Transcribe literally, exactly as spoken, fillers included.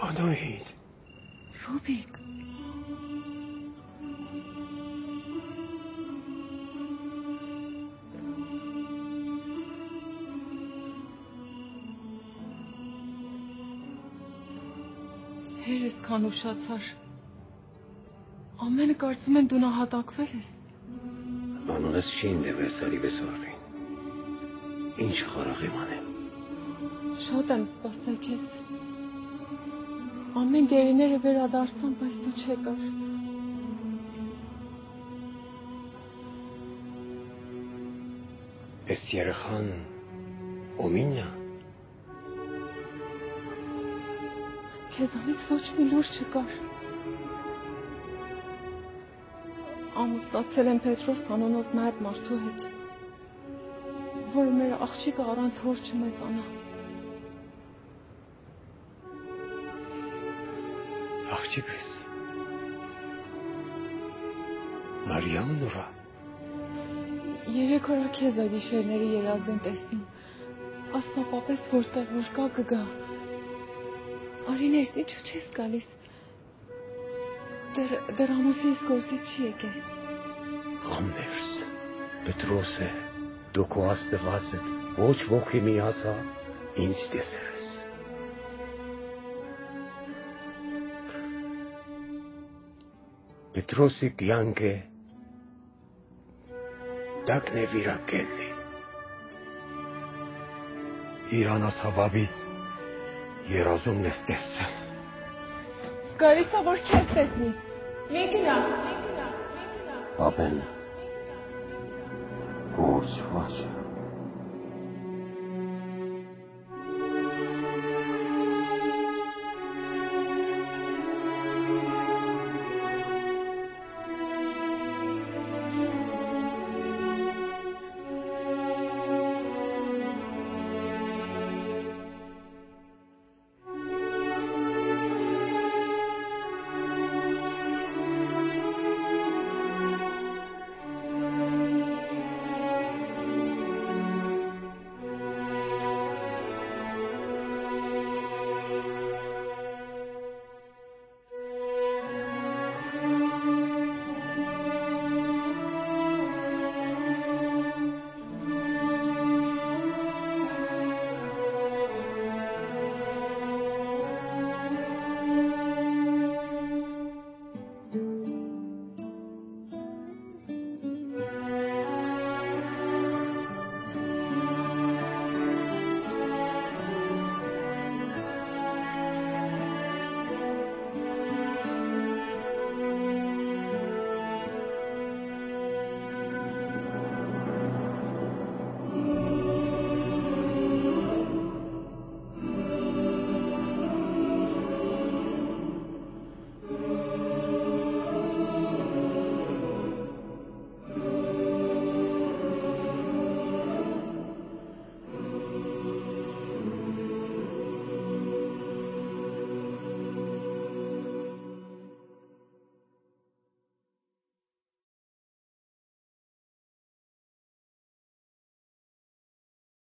Անահիտ։ Ռուբիկ։ Հերս քան ուշացար։ Ամենը կարծում են դու նահատակվել ես։ Անունս Շինդևես Արիվեսորվին։ Ինչ խարաղ եմ անեմ։ Շատ եմ սպասել քեզ։ Ամեն գերիները վերադարձան, բայց դու չեկար։ Էս երեխան ումինն է։ Քեզանից ոչ մի լուր չկար։ Ամուսնացել եմ Պետրոս անունով մայր մարդու հետ, որը մեր աղջիկը առանց հոր չմեծանա։ Աղջիկս Մարիամն ուրա։ Երեք օրա քեզ է գիշերների երազին տեսնում։ Ասма պապես որտեղ որ կա կգա։ Արիներս ինչու չես գալիս։ Դեռ դեռ ամուսինս գործից չի եկել։ Կամներս, Պետրոս է, դու քո աստվածդ ոչ ոքի մի ասա, ինձ տեսերս։ Պետրոսի կյանքը դակն է վիրակելի։ Իր անասավաբիտ երազումն ես տեսել։ Գալիս է որ քեզ տեսնի։ Մի գնա, մի գնա, մի գնա։ Ապեն գործված է։